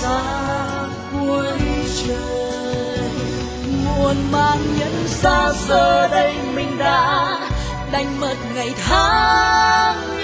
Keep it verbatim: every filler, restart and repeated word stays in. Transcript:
xa cuối trời. Muôn mang nhân xa giờ đây mình đã đánh mất ngày tháng